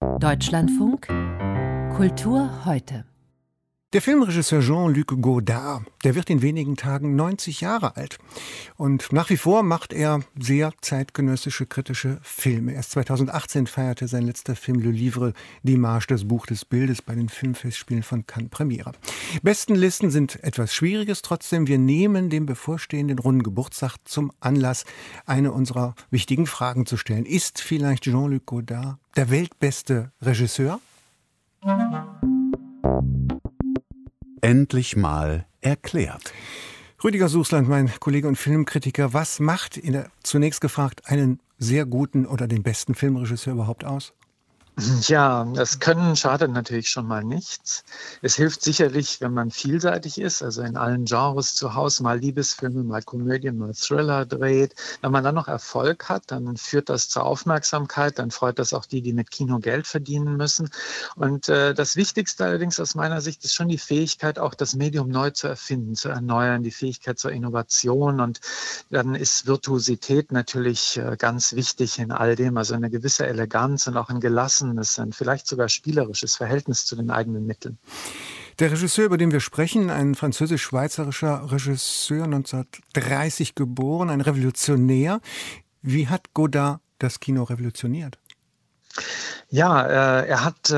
Deutschlandfunk Kultur heute. Der Filmregisseur Jean-Luc Godard, der wird in wenigen Tagen 90 Jahre alt. Und nach wie vor macht er sehr zeitgenössische, kritische Filme. Erst 2018 feierte sein letzter Film Le Livre d'Images, das Buch des Bildes, bei den Filmfestspielen von Cannes Premiere. Bestenlisten sind etwas Schwieriges, trotzdem wir nehmen den bevorstehenden runden Geburtstag zum Anlass, eine unserer wichtigen Fragen zu stellen. Ist vielleicht Jean-Luc Godard der weltbeste Regisseur? Endlich mal erklärt. Rüdiger Suchsland, mein Kollege und Filmkritiker, was macht, zunächst gefragt, einen sehr guten oder den besten Filmregisseur überhaupt aus? Ja, das Können schadet natürlich schon mal nichts. Es hilft sicherlich, wenn man vielseitig ist, also in allen Genres zu Hause, mal Liebesfilme, mal Komödien, mal Thriller dreht. Wenn man dann noch Erfolg hat, dann führt das zur Aufmerksamkeit, dann freut das auch die mit Kino Geld verdienen müssen. Und das Wichtigste allerdings aus meiner Sicht ist schon die Fähigkeit, auch das Medium neu zu erfinden, zu erneuern, die Fähigkeit zur Innovation. Und dann ist Virtuosität natürlich ganz wichtig in all dem, also eine gewisse Eleganz und auch ein gelassenes, ein vielleicht sogar spielerisches Verhältnis zu den eigenen Mitteln. Der Regisseur, über den wir sprechen, ein französisch-schweizerischer Regisseur, 1930 geboren, ein Revolutionär. Wie hat Godard das Kino revolutioniert? Ja,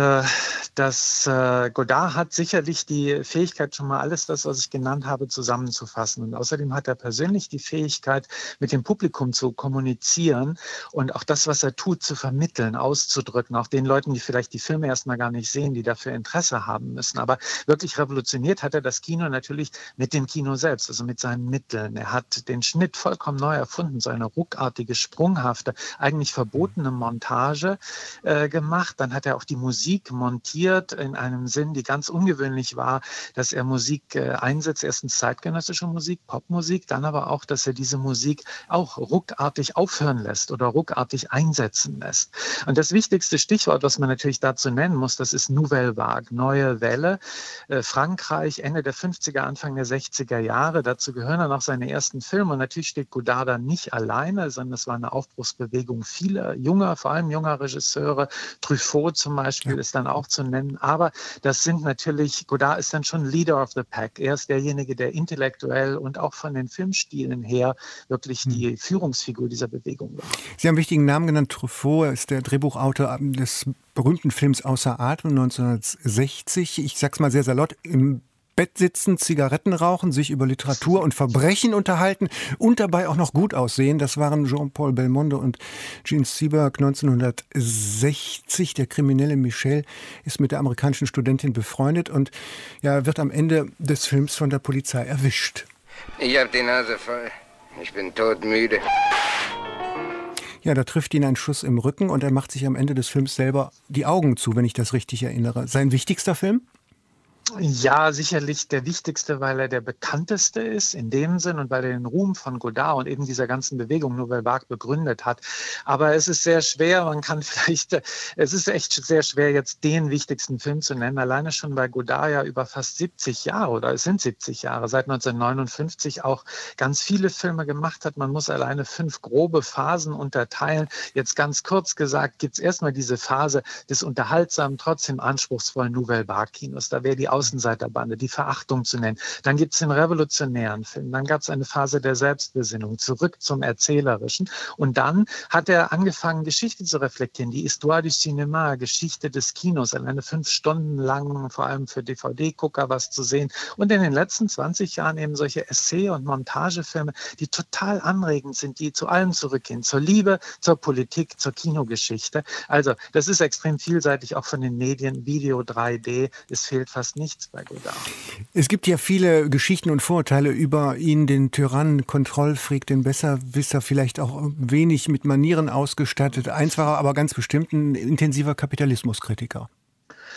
Godard hat sicherlich die Fähigkeit, schon mal alles das, was ich genannt habe, zusammenzufassen. Und außerdem hat er persönlich die Fähigkeit, mit dem Publikum zu kommunizieren und auch das, was er tut, zu vermitteln, auszudrücken. Auch den Leuten, die vielleicht die Filme erstmal gar nicht sehen, die dafür Interesse haben müssen. Aber wirklich revolutioniert hat er das Kino natürlich mit dem Kino selbst, also mit seinen Mitteln. Er hat den Schnitt vollkommen neu erfunden, so eine ruckartige, sprunghafte, eigentlich verbotene Montage gemacht. Dann hat er auch die Musik montiert in einem Sinn, die ganz ungewöhnlich war, dass er Musik einsetzt, erstens zeitgenössische Musik, Popmusik, dann aber auch, dass er diese Musik auch ruckartig aufhören lässt oder ruckartig einsetzen lässt. Und das wichtigste Stichwort, was man natürlich dazu nennen muss, das ist Nouvelle Vague, neue Welle. Frankreich, Ende der 50er, Anfang der 60er Jahre, dazu gehören dann auch seine ersten Filme. Und natürlich steht Godard da nicht alleine, sondern es war eine Aufbruchsbewegung vieler junger, vor allem junger Regisseure. Truffaut zum Beispiel ist dann auch zu nennen. Aber das sind natürlich, Godard ist dann schon Leader of the Pack. Er ist derjenige, der intellektuell und auch von den Filmstilen her wirklich die Führungsfigur dieser Bewegung war. Sie haben einen wichtigen Namen genannt, Truffaut. Er ist der Drehbuchautor des berühmten Films Außer Atem 1960. Ich sag's mal sehr salopp, im Bett sitzen, Zigaretten rauchen, sich über Literatur und Verbrechen unterhalten und dabei auch noch gut aussehen. Das waren Jean-Paul Belmondo und Gene Seberg 1960. Der kriminelle Michel ist mit der amerikanischen Studentin befreundet und wird am Ende des Films von der Polizei erwischt. Ich hab die Nase voll. Ich bin todmüde. Ja, da trifft ihn ein Schuss im Rücken und er macht sich am Ende des Films selber die Augen zu, wenn ich das richtig erinnere. Sein wichtigster Film? Ja, sicherlich der wichtigste, weil er der bekannteste ist in dem Sinn und weil er den Ruhm von Godard und eben dieser ganzen Bewegung Nouvelle Vague begründet hat. Aber es ist sehr schwer, es ist echt sehr schwer, jetzt den wichtigsten Film zu nennen. Alleine schon, weil Godard ja über fast 70 Jahre oder es sind 70 Jahre, seit 1959 auch ganz viele Filme gemacht hat. Man muss alleine 5 grobe Phasen unterteilen. Jetzt ganz kurz gesagt, gibt es erstmal diese Phase des unterhaltsamen, trotzdem anspruchsvollen Nouvelle Vague Kinos. Da wäre die Außenseiterbande, die Verachtung zu nennen. Dann gibt es den revolutionären Film. Dann gab es eine Phase der Selbstbesinnung, zurück zum Erzählerischen. Und dann hat er angefangen, Geschichte zu reflektieren. Die Histoire du Cinéma, Geschichte des Kinos. Alleine 5 Stunden lang, vor allem für DVD-Gucker, was zu sehen. Und in den letzten 20 Jahren eben solche Essay- und Montagefilme, die total anregend sind, die zu allem zurückgehen. Zur Liebe, zur Politik, zur Kinogeschichte. Also das ist extrem vielseitig, auch von den Medien, Video, 3D. Es fehlt fast nichts bei Godard. Es gibt ja viele Geschichten und Vorurteile über ihn, den Tyrannen, Kontrollfreak, den Besserwisser, vielleicht auch wenig mit Manieren ausgestattet. Eins war er aber ganz bestimmt ein intensiver Kapitalismuskritiker.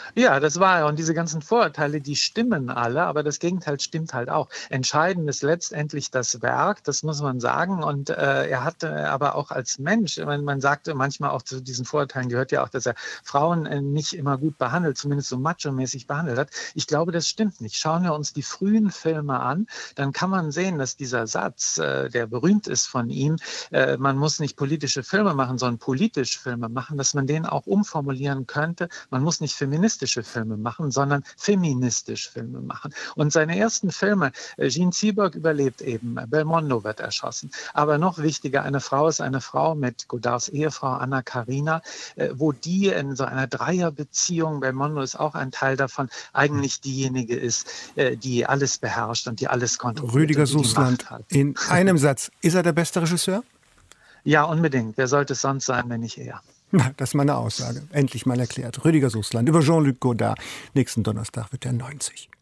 Ja, das war er. Und diese ganzen Vorurteile, die stimmen alle, aber das Gegenteil stimmt halt auch. Entscheidend ist letztendlich das Werk, das muss man sagen. Und er hatte aber auch als Mensch, man sagte manchmal auch zu diesen Vorurteilen gehört ja auch, dass er Frauen nicht immer gut behandelt, zumindest so macho-mäßig behandelt hat. Ich glaube, das stimmt nicht. Schauen wir uns die frühen Filme an, dann kann man sehen, dass dieser Satz, der berühmt ist von ihm, man muss nicht politische Filme machen, sondern politisch Filme machen, dass man den auch umformulieren könnte. Man muss nicht feministische Filme machen, sondern feministisch Filme machen. Und seine ersten Filme, Jean Seberg überlebt eben, Belmondo wird erschossen. Aber noch wichtiger, eine Frau ist eine Frau mit Godards Ehefrau Anna Karina, wo die in so einer Dreierbeziehung, Belmondo ist auch ein Teil davon, eigentlich diejenige ist, die alles beherrscht und die alles kontrolliert. Rüdiger Sussland, in einem Satz, ist er der beste Regisseur? Ja, unbedingt. Wer sollte es sonst sein, wenn nicht er? Na, das ist meine Aussage. Endlich mal erklärt. Rüdiger Sussland über Jean-Luc Godard. Nächsten Donnerstag wird er 90.